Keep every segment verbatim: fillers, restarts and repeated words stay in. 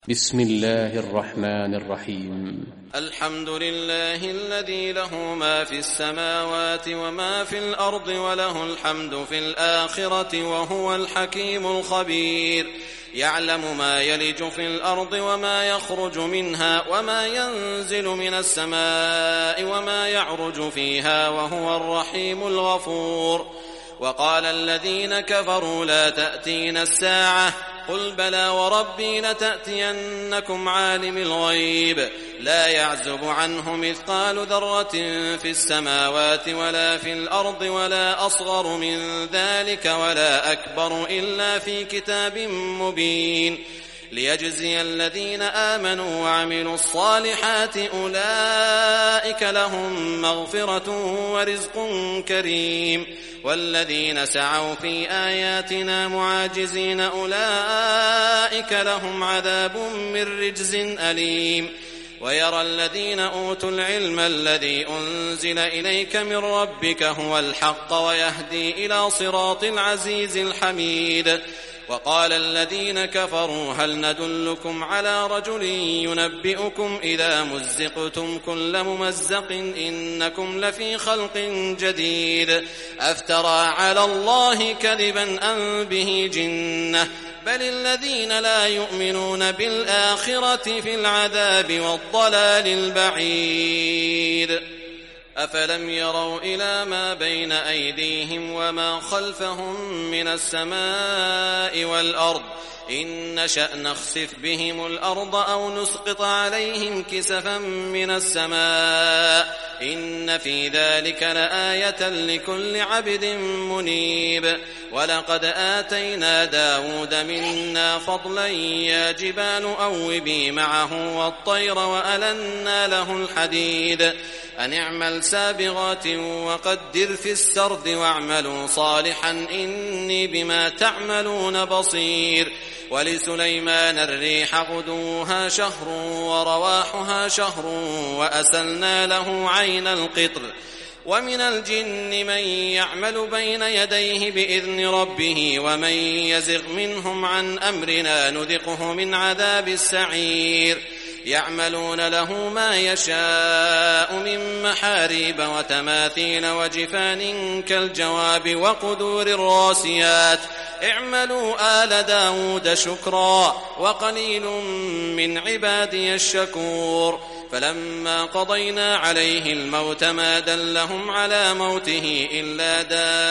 بسم الله الرحمن الرحيم. الحمد لله الذي له ما في السماوات وما في الأرض وله الحمد في الآخرة وهو الحكيم الخبير. يعلم ما يلج في الأرض وما يخرج منها وما ينزل من السماء وما يعرج فيها وهو الرحيم الغفور. وقال الذين كفروا لا تأتينا الساعة قل بلى وربي لتأتينكم عالم الغيب لا يعزب عنه مثقال ذرة في السماوات ولا في الأرض ولا أصغر من ذلك ولا أكبر إلا في كتاب مبين ليجزي الذين آمنوا وعملوا الصالحات أولئك لهم مغفرة ورزق كريم والذين سعوا في آياتنا معاجزين أولئك لهم عذاب من رجز أليم. ويرى الذين أوتوا العلم الذي أنزل إليك من ربك هو الحق ويهدي إلى صراط العزيز الحميد. وقال الذين كفروا هل ندلكم على رجل ينبئكم إذا مزقتم كل ممزق إنكم لفي خلق جديد أفترى على الله كذبا أم به جنة بل الذين لا يؤمنون بالآخرة في العذاب والضلال البعيد. أفلم يروا إلى ما بين أيديهم وما خلفهم من السماء والأرض إن نشأ نخسف بهم الأرض أو نسقط عليهم كسفا من السماء إن في ذلك لآية لكل عبد منيب. ولقد آتينا داود منا فضلا يا جبال أوبي معه والطير وألنا له الحديد أن اعمل سابغات وقدر في السرد واعملوا صالحا إني بما تعملون بصير. ولسليمان الريح غدوها شهر ورواحها شهر وأسلنا له عين القطر. ومن الجن من يعمل بين يديه بإذن ربه ومن يزغ منهم عن أمرنا نذقه من عذاب السعير. يعملون له ما يشاء من محاريب وتماثيل وجفان كالجواب وقدور الراسيات اعملوا آل داود شكرا وقليل من عبادي الشكور. فلما قضينا عليه الموت ما دلهم على موته إلا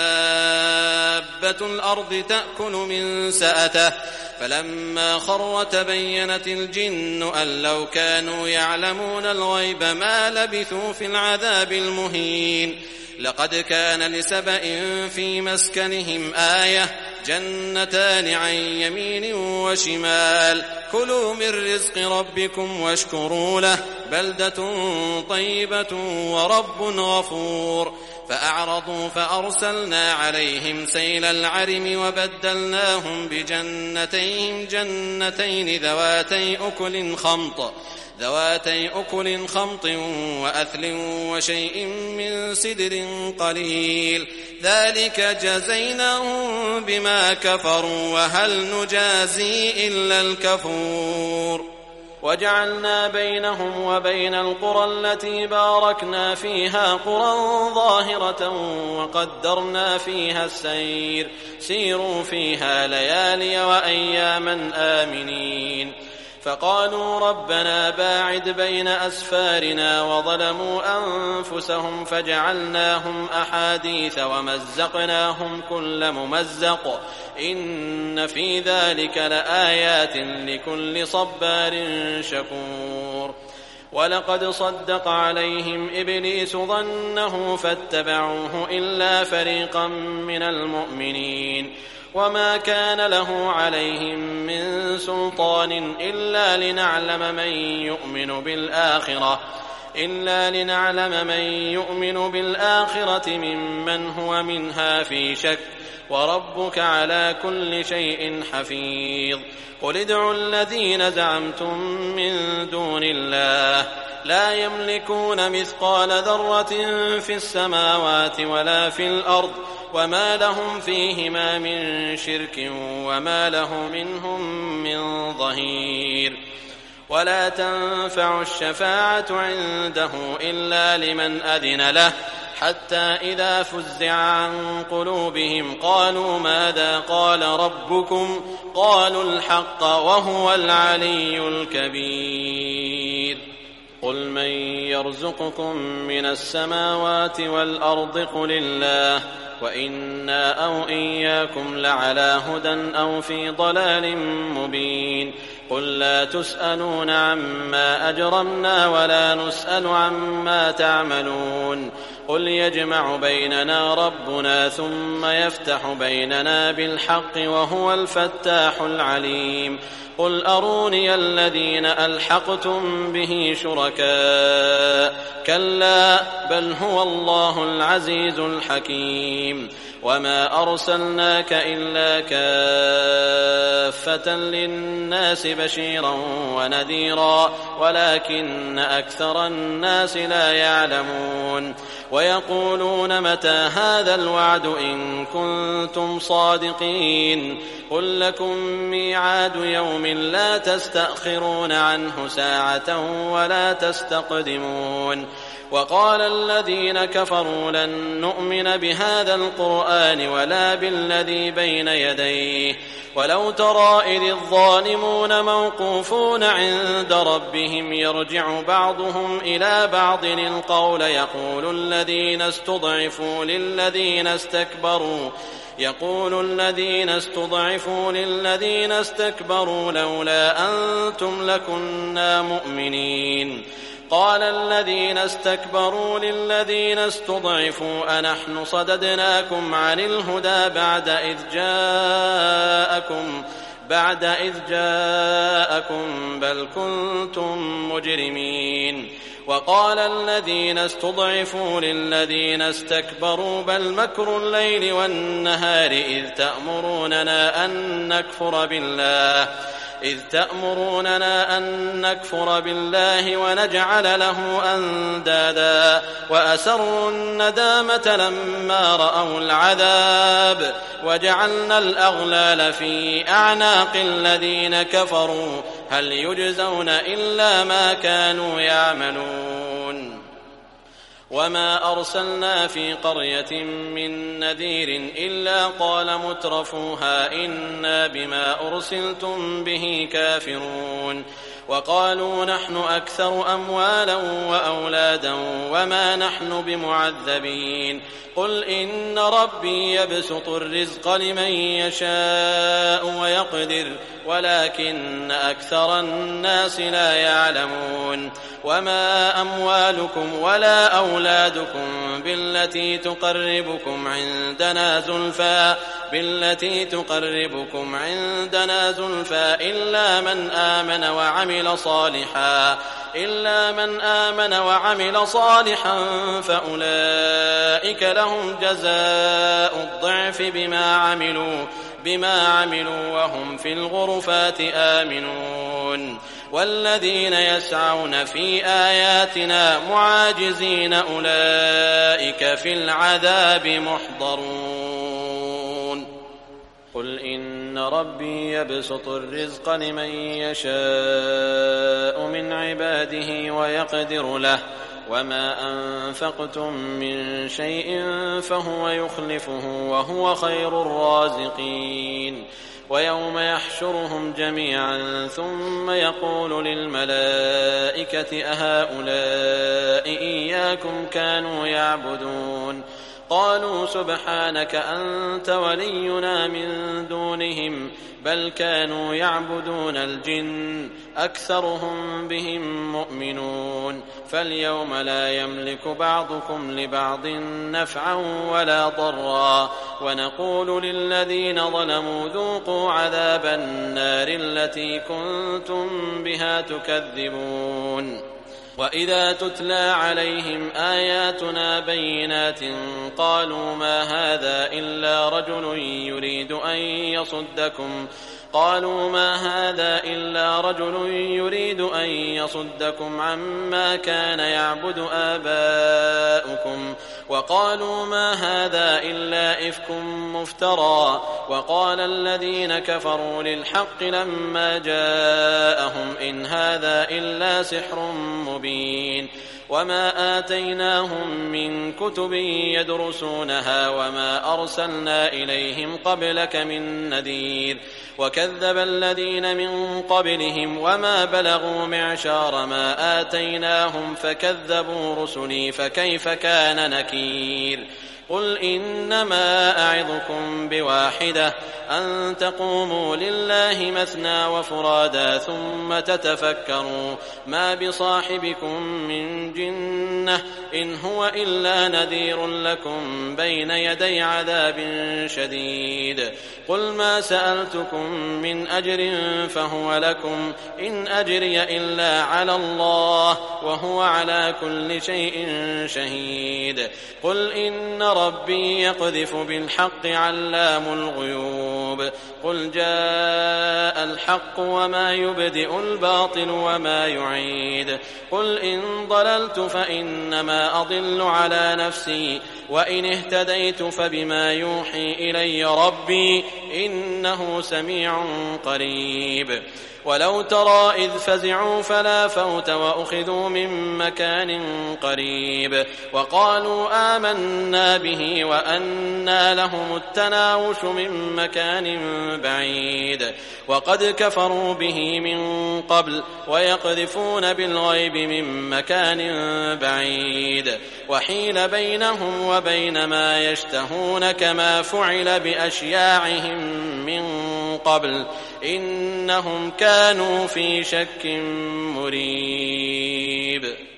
دابة الأرض تأكل من سأته فلما خر تبينت الجن أن لو كانوا يعلمون الغيب ما لبثوا في العذاب المهين. لقد كان لسبأ في مسكنهم آية جنتان عن يمين وشمال كلوا من رزق ربكم واشكروا له بلدة طيبة ورب غفور. فأعرضوا فأرسلنا عليهم سيل العرم وبدلناهم بجنتين جنتين ذواتي أكل خمط ذواتي أكل خمط وأثل وشيء من سدر قليل ذلك جزيناهم بما كفروا وهل نجازي إلا الكفور. وجعلنا بينهم وبين القرى التي باركنا فيها قرى ظاهرة وقدرنا فيها السير سيروا فيها ليالي وأياما آمنين. فقالوا ربنا باعد بين أسفارنا وظلموا أنفسهم فجعلناهم أحاديث ومزقناهم كل ممزق إن في ذلك لآيات لكل صبار شكور. ولقد صدق عليهم إبليس ظنه فاتبعوه إلا فريقا من المؤمنين وما كان له عليهم من سلطان إلا لنعلم من يؤمن بالآخرة إلا لنعلم من يؤمن بالآخرة ممن هو منها في شك وربك على كل شيء حفيظ قل ادعوا الذين زعمتم من دون الله لا يملكون مثقال ذرة في السماوات ولا في الأرض وما لهم فيهما من شرك وما له منهم من ظهير ولا تنفع الشفاعة عنده إلا لمن أذن له حتى إذا فزع عن قلوبهم قالوا ماذا قال ربكم قالوا الحق وهو العلي الكبير قل من يرزقكم من السماوات والأرض قل الله وإنا أو إياكم لعلى هدى أو في ضلال مبين قل لا تسألون عما أجرمنا ولا نسأل عما تعملون قل يجمع بيننا ربنا ثم يفتح بيننا بالحق وهو الفتاح العليم قل أروني الذين ألحقتم به شركاء كلا بل هو الله العزيز الحكيم وما أرسلناك إلا كافة للناس بشيرا ونذيرا ولكن أكثر الناس لا يعلمون ويقولون متى هذا الوعد إن كنتم صادقين قل لكم ميعاد يوم لا تستأخرون عنه ساعة ولا تستقدمون وقال الذين كفروا لن نؤمن بهذا القرآن ولا بالذي بين يديه ولو ترى إذ الظالمون موقوفون عند ربهم يرجع بعضهم إلى بعض القول يقول الذين استضعفوا للذين استكبروا يقول الذين استضعفوا للذين استكبروا لولا أنتم لكنا مؤمنين قال الذين استكبروا للذين استضعفوا أنحن صددناكم عن الهدى بعد إذ جاءكم بعد إذ جاءكم بل كنتم مجرمين وقال الذين استضعفوا للذين استكبروا بل مكر الليل والنهار إذ تأمروننا أن نكفر بالله إذ تأمروننا أن نكفر بالله ونجعل له أندادا وأسروا الندامة لما رأوا العذاب وجعلنا الأغلال في أعناق الذين كفروا هل يجزون إلا ما كانوا يعملون وما أرسلنا في قرية من نذير إلا قال مترفوها إنا بما أرسلتم به كافرون وقالوا نحن أكثر أموالا وأولادا وما نحن بمعذبين قل إن ربي يبسط الرزق لمن يشاء ويقدر ولكن أكثر الناس لا يعلمون وما أموالكم ولا أولادكم بالتي تقربكم عندنا زلفى بالتي تقربكم عندنا زلفى إلا من آمن وعمل صالحا إلا من آمن وعمل صالحا فأولئك لهم جزاء الضعف بما عملوا بما عملوا وهم في الغرفات آمنون والذين يسعون في آياتنا معاجزين أولئك في العذاب محضرون قل إن ربي يبسط الرزق لمن يشاء من عباده ويقدر له وما أنفقتم من شيء فهو يخلفه وهو خير الرازقين ويوم يحشرهم جميعا ثم يقول للملائكة أهؤلاء إياكم كانوا يعبدون قالوا سبحانك أنت ولينا من دونهم بل كانوا يعبدون الجن أكثرهم بهم مؤمنون فاليوم لا يملك بعضكم لبعض نفعا ولا ضرا ونقول للذين ظلموا ذوقوا عذاب النار التي كنتم بها تكذبون وإذا تتلى عليهم آياتنا بينات قالوا ما هذا إلا رجل يريد أن يصدكم قالوا ما هذا إلا رجل يريد أن يصدكم عما كان يعبد آباؤكم وقالوا ما هذا إلا إفك مفترى وقال الذين كفروا للحق لما جاءهم إن هذا إلا سحر مبين وما آتيناهم من كتب يدرسونها وما أرسلنا إليهم قبلك من نذير وكذب الذين من قبلهم وما بلغوا معشار ما آتيناهم فكذبوا رسلي فكيف كان نكير قل إنما أعظكم بواحدة أن تقوموا لله مثنى وفرادا ثم تتفكروا ما بصاحبكم من جنة إن هو إلا نذير لكم بين يدي عذاب شديد قل ما سألتكم من أجر فهو لكم إن أجري إلا على الله وهو على كل شيء شهيد قل إن ربي يقذف بالحق علام الغيوب قل جاء الحق وما يبدئ الباطل وما يعيد قل إن ضللت فإنما أضل على نفسي وإن اهتديت فبما يوحي إلي ربي إنه سميع قريب ولو ترى إذ فزعوا فلا فوت وأخذوا من مكان قريب وقالوا آمنا به وأنى لهم التناوش من مكان بعيد وقد كفروا به من قبل ويقذفون بالغيب من مكان بعيد وحيل بينهم وبين ما يشتهون كما فعل بأشياعهم من قبل إنهم كانوا في شك مريب.